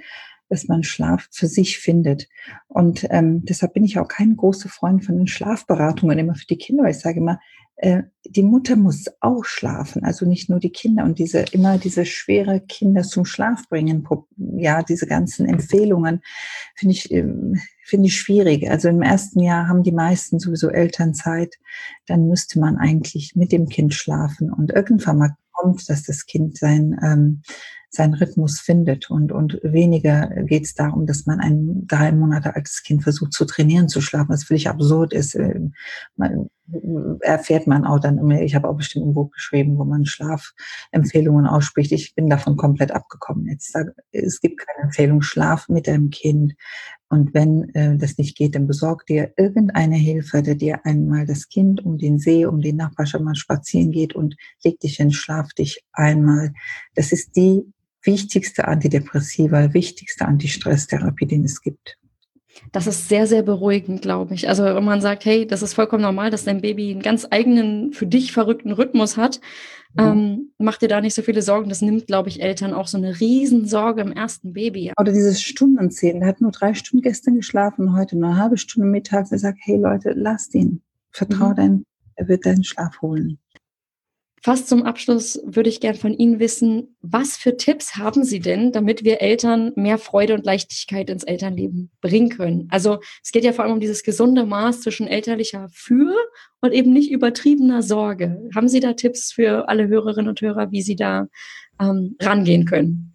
dass man Schlaf für sich findet. Und ähm, deshalb bin ich auch kein großer Freund von den Schlafberatungen immer für die Kinder. Ich sage immer, äh, die Mutter muss auch schlafen, also nicht nur die Kinder. Und diese immer diese schwere Kinder zum Schlaf bringen, ja, diese ganzen Empfehlungen finde ich ähm, finde ich schwierig. Also im ersten Jahr haben die meisten sowieso Elternzeit, dann müsste man eigentlich mit dem Kind schlafen und irgendwann mal kommt, dass das Kind sein ähm, seinen Rhythmus findet und und weniger geht es darum, dass man ein drei Monate altes Kind versucht zu trainieren zu schlafen, was völlig absurd ist. Äh, man, erfährt man auch dann immer, ich habe auch bestimmt ein Buch geschrieben, wo man Schlafempfehlungen ausspricht. Ich bin davon komplett abgekommen. Jetzt sage, es gibt keine Empfehlung, schlaf mit deinem Kind. Und wenn äh, das nicht geht, dann besorg dir irgendeine Hilfe, der dir einmal das Kind um den See, um den Nachbarschaft mal spazieren geht und leg dich hin, schlaf dich einmal. Das ist die wichtigste Antidepressiva, wichtigste Antistresstherapie, den es gibt. Das ist sehr, sehr beruhigend, glaube ich. Also wenn man sagt, hey, das ist vollkommen normal, dass dein Baby einen ganz eigenen, für dich verrückten Rhythmus hat, ja. ähm, mach dir da nicht so viele Sorgen. Das nimmt, glaube ich, Eltern auch so eine Riesensorge im ersten Baby. Oder dieses Stundenzählen. Der hat nur drei Stunden gestern geschlafen, heute nur eine halbe Stunde mittags. Er sagt, hey Leute, lasst ihn. Vertrau mhm. dein, er wird deinen Schlaf holen. Fast zum Abschluss würde ich gern von Ihnen wissen, was für Tipps haben Sie denn, damit wir Eltern mehr Freude und Leichtigkeit ins Elternleben bringen können? Also es geht ja vor allem um dieses gesunde Maß zwischen elterlicher Für und eben nicht übertriebener Sorge. Haben Sie da Tipps für alle Hörerinnen und Hörer, wie Sie da ähm, rangehen können?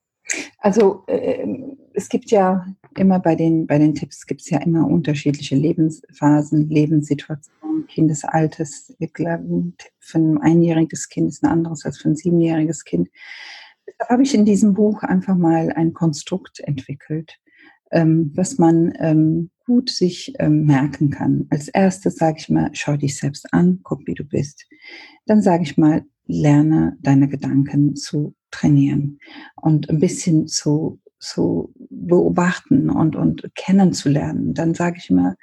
Also äh, es gibt ja immer bei den, bei den Tipps gibt es ja immer unterschiedliche Lebensphasen, Lebenssituationen, Kindesalters. Ich glaube, ein Tipp für ein einjähriges Kind ist ein anderes als für ein siebenjähriges Kind. Deshalb habe ich in diesem Buch einfach mal ein Konstrukt entwickelt, ähm, was man ähm, gut sich ähm, merken kann. Als erstes sage ich mal, schau dich selbst an, guck, wie du bist. Dann sage ich mal, lerne deine Gedanken zu trainieren und ein bisschen zu, zu beobachten und, und kennenzulernen. Dann sage ich immer,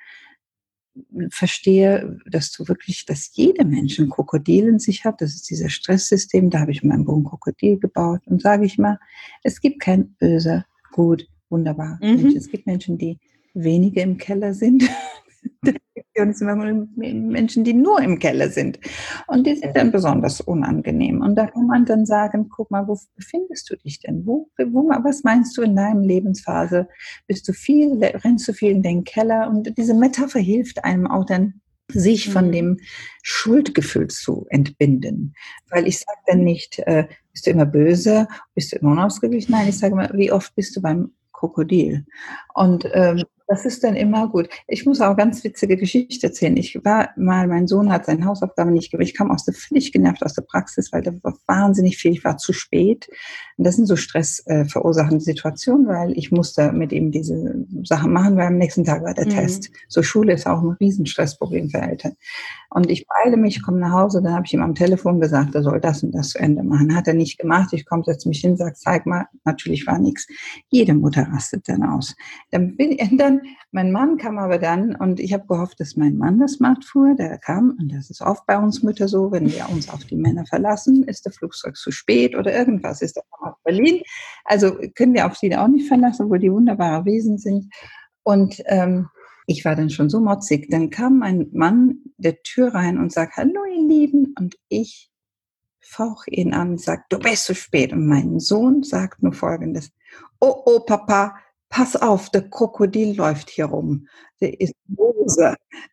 verstehe, dass du wirklich, dass jeder Mensch ein Krokodil in sich hat. Das ist dieses Stresssystem. Da habe ich mein Buch ein Krokodil gebaut. Und sage ich mal, es gibt kein böse, gut, wunderbar mhm. Menschen. Es gibt Menschen, die wenige im Keller sind. Und es sind Menschen, die nur im Keller sind. Und die sind dann besonders unangenehm. Und da kann man dann sagen, guck mal, wo befindest du dich denn? Wo, wo, was meinst du in deiner Lebensphase? Bist du viel, rennst du viel in den Keller? Und diese Metapher hilft einem auch dann, sich von dem Schuldgefühl zu entbinden. Weil ich sage dann nicht, äh, bist du immer böse, bist du immer unausgeglichen? Nein, ich sage mal, wie oft bist du beim Krokodil? Und ähm, das ist dann immer gut. Ich muss auch ganz witzige Geschichte erzählen. Ich war mal, mein Sohn hat seine Hausaufgaben nicht gemacht. Ich kam aus der, völlig genervt aus der Praxis, weil da war wahnsinnig viel. Ich war zu spät. Und das sind so stressverursachende Situationen, weil ich musste mit ihm diese Sachen machen, weil am nächsten Tag war der mhm. Test. So Schule ist auch ein Riesenstressproblem für Eltern. Und ich beeile mich, komme nach Hause, dann habe ich ihm am Telefon gesagt, er soll das und das zu Ende machen. Hat er nicht gemacht. Ich komme, setze mich hin, sage, zeig mal. Natürlich war nichts. Jede Mutter rastet dann aus. Dann bin ich dann mein Mann kam aber dann, und ich habe gehofft, dass mein Mann das macht früher, der kam, und das ist oft bei uns Mütter so, wenn wir uns auf die Männer verlassen, ist der Flugzeug zu spät oder irgendwas, ist der aus Berlin. Also können wir auf die auch nicht verlassen, obwohl die wunderbare Wesen sind. Und ähm, ich war dann schon so motzig. Dann kam mein Mann der Tür rein und sagt, hallo ihr Lieben, und ich fauche ihn an und sage, du bist zu spät. Und mein Sohn sagt nur Folgendes, oh, oh, Papa, pass auf, der Krokodil läuft hier rum. Der ist böse.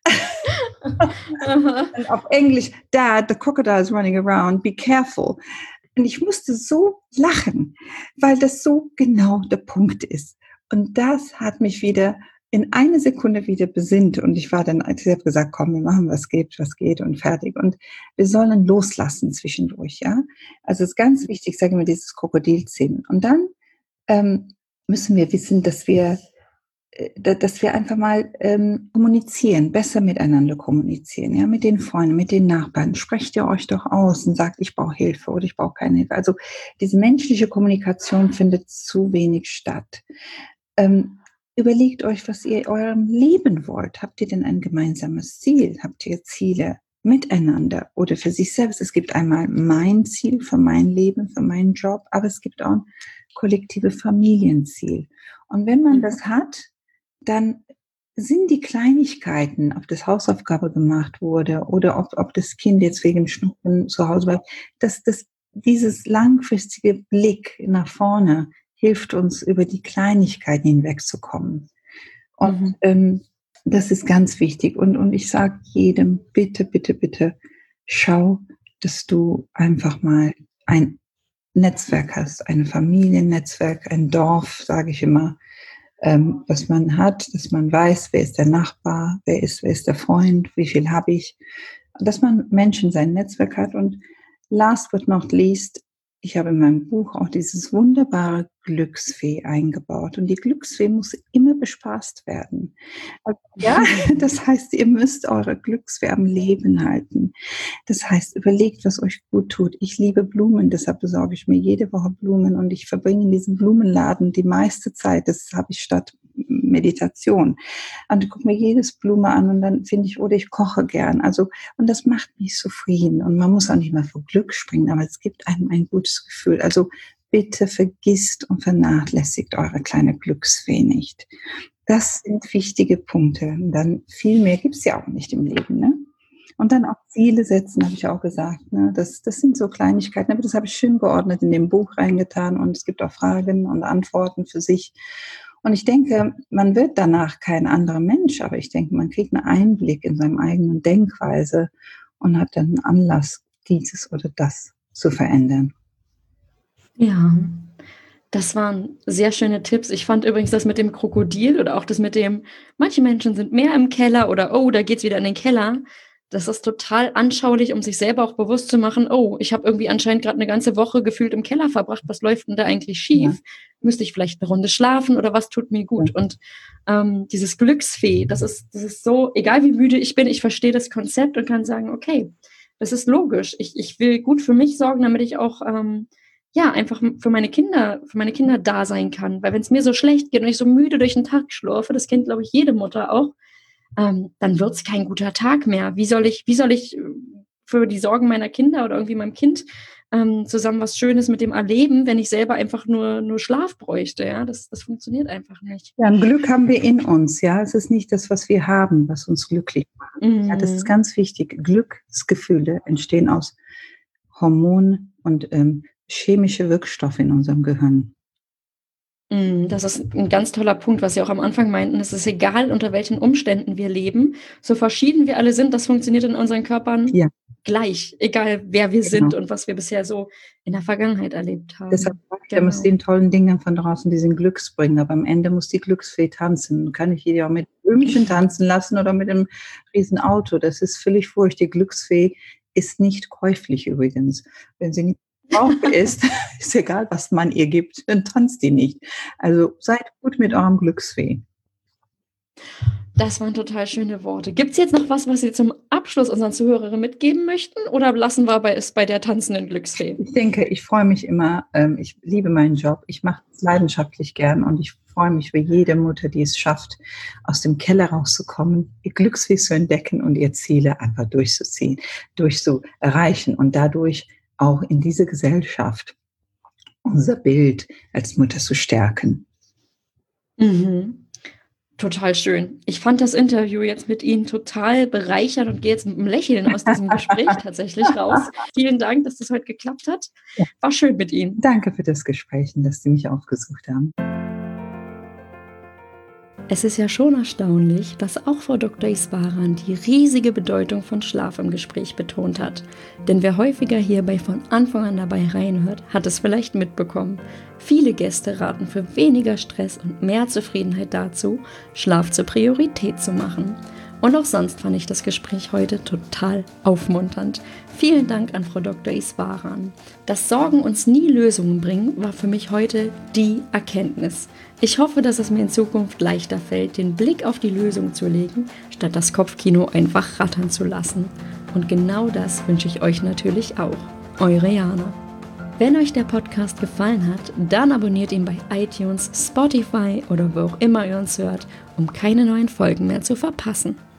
Und auf Englisch, Dad, the crocodile is running around, be careful. Und ich musste so lachen, weil das so genau der Punkt ist. Und das hat mich wieder in eine Sekunde wieder besinnt. Und ich war dann, ich habe gesagt, komm, wir machen, was geht, was geht und fertig. Und wir sollen loslassen zwischendurch, ja. Also es ist ganz wichtig, ich sage mir, dieses Krokodilzähmen. Und dann ähm, müssen wir wissen, dass wir, dass wir einfach mal ähm, kommunizieren, besser miteinander kommunizieren, ja, mit den Freunden, mit den Nachbarn. Sprecht ihr euch doch aus und sagt, ich brauche Hilfe oder ich brauche keine Hilfe. Also diese menschliche Kommunikation findet zu wenig statt. Ähm, überlegt euch, was ihr in eurem Leben wollt. Habt ihr denn ein gemeinsames Ziel? Habt ihr Ziele miteinander oder für sich selbst? Es gibt einmal mein Ziel für mein Leben, für meinen Job, aber es gibt auch kollektive Familienziel. Und wenn man das hat, dann sind die Kleinigkeiten, ob das Hausaufgabe gemacht wurde oder ob, ob das Kind jetzt wegen Schnupfen zu Hause bleibt, dass das, dieses langfristige Blick nach vorne hilft uns, über die Kleinigkeiten hinwegzukommen. Und mhm. ähm, das ist ganz wichtig. Und, und ich sage jedem, bitte, bitte, bitte, schau, dass du einfach mal ein Netzwerk hast, ein Familiennetzwerk, ein Dorf, sage ich immer, ähm, was man hat, dass man weiß, wer ist der Nachbar, wer ist, wer ist der Freund, wie viel habe ich, dass man Menschen sein Netzwerk hat. Und last but not least, ich habe in meinem Buch auch dieses wunderbare Glücksfee eingebaut. Und die Glücksfee muss immer bespaßt werden. Also, ja, das heißt, ihr müsst eure Glücksfee am Leben halten. Das heißt, überlegt, was euch gut tut. Ich liebe Blumen, deshalb besorge ich mir jede Woche Blumen und ich verbringe in diesem Blumenladen die meiste Zeit. Das habe ich statt Meditation. Und ich gucke mir jedes Blume an und dann finde ich, oder ich koche gern. Also, und das macht mich zufrieden. Und man muss auch nicht mal vor Glück springen, aber es gibt einem ein gutes Gefühl. Also bitte vergisst und vernachlässigt eure kleine Glücksfee nicht. Das sind wichtige Punkte. Und dann viel mehr gibt es ja auch nicht im Leben, ne? Und dann auch Ziele setzen, habe ich auch gesagt. Ne? Das, das sind so Kleinigkeiten, aber das habe ich schön geordnet in dem Buch reingetan und es gibt auch Fragen und Antworten für sich. Und ich denke, man wird danach kein anderer Mensch, aber ich denke, man kriegt einen Einblick in seine eigene Denkweise und hat dann einen Anlass, dieses oder das zu verändern. Ja, das waren sehr schöne Tipps. Ich fand übrigens das mit dem Krokodil oder auch das mit dem, manche Menschen sind mehr im Keller oder oh, da geht's wieder in den Keller. Das ist total anschaulich, um sich selber auch bewusst zu machen, oh, ich habe irgendwie anscheinend gerade eine ganze Woche gefühlt im Keller verbracht. Was läuft denn da eigentlich schief? Ja. Müsste ich vielleicht eine Runde schlafen oder was tut mir gut? Ja. Und ähm, dieses Glücksfee, das ist, das ist so, egal wie müde ich bin, ich verstehe das Konzept und kann sagen, okay, das ist logisch. Ich, ich will gut für mich sorgen, damit ich auch ähm, ja einfach für meine Kinder, für meine Kinder da sein kann. Weil wenn es mir so schlecht geht und ich so müde durch den Tag schlurfe, das kennt, glaube ich, jede Mutter auch, ähm, dann wird es kein guter Tag mehr. Wie soll ich, wie soll ich für die Sorgen meiner Kinder oder irgendwie meinem Kind ähm, zusammen was Schönes mit dem erleben, wenn ich selber einfach nur, nur Schlaf bräuchte? Ja, das, das funktioniert einfach nicht. Ja, ein Glück haben wir in uns. Ja, es ist nicht das, was wir haben, was uns glücklich macht. Mm. Ja, das ist ganz wichtig. Glücksgefühle entstehen aus Hormonen und ähm, chemische Wirkstoffe in unserem Gehirn. Das ist ein ganz toller Punkt, was Sie auch am Anfang meinten. Es ist egal, unter welchen Umständen wir leben. So verschieden wir alle sind, das funktioniert in unseren Körpern ja. gleich. Egal, wer wir genau. sind und was wir bisher so in der Vergangenheit erlebt haben. Deshalb genau. mit den tollen Dingen von draußen, die sind Glücksbringer. Aber am Ende muss die Glücksfee tanzen. Kann ich die auch mit Blümchen tanzen lassen oder mit einem riesen Auto. Das ist völlig furcht. Die Glücksfee ist nicht käuflich übrigens. Wenn sie nicht drauf ist, ist egal, was man ihr gibt, dann tanzt die nicht. Also seid gut mit eurem Glücksfee. Das waren total schöne Worte. Gibt es jetzt noch was, was Sie zum Abschluss unseren Zuhörerinnen mitgeben möchten oder lassen wir es bei der tanzenden Glücksfee? Ich denke, ich freue mich immer, ähm, ich liebe meinen Job, ich mache es leidenschaftlich gern und ich freue mich für jede Mutter, die es schafft, aus dem Keller rauszukommen, ihr Glücksfee zu entdecken und ihr Ziele einfach durchzuziehen, durchzuerreichen und dadurch auch in diese Gesellschaft unser Bild als Mutter zu stärken. Mhm. Total schön. Ich fand das Interview jetzt mit Ihnen total bereichernd und gehe jetzt mit einem Lächeln aus diesem Gespräch tatsächlich raus. Vielen Dank, dass das heute geklappt hat. War schön mit Ihnen. Danke für das Gespräch und dass Sie mich aufgesucht haben. Es ist ja schon erstaunlich, dass auch Frau Doktor Iswaran die riesige Bedeutung von Schlaf im Gespräch betont hat. Denn wer häufiger hierbei von Anfang an dabei reinhört, hat es vielleicht mitbekommen. Viele Gäste raten für weniger Stress und mehr Zufriedenheit dazu, Schlaf zur Priorität zu machen. Und auch sonst fand ich das Gespräch heute total aufmunternd. Vielen Dank an Frau Doktor Iswaran. Dass Sorgen uns nie Lösungen bringen, war für mich heute die Erkenntnis. Ich hoffe, dass es mir in Zukunft leichter fällt, den Blick auf die Lösung zu legen, statt das Kopfkino einfach rattern zu lassen. Und genau das wünsche ich euch natürlich auch. Eure Jana. Wenn euch der Podcast gefallen hat, dann abonniert ihn bei iTunes, Spotify oder wo auch immer ihr uns hört, um keine neuen Folgen mehr zu verpassen.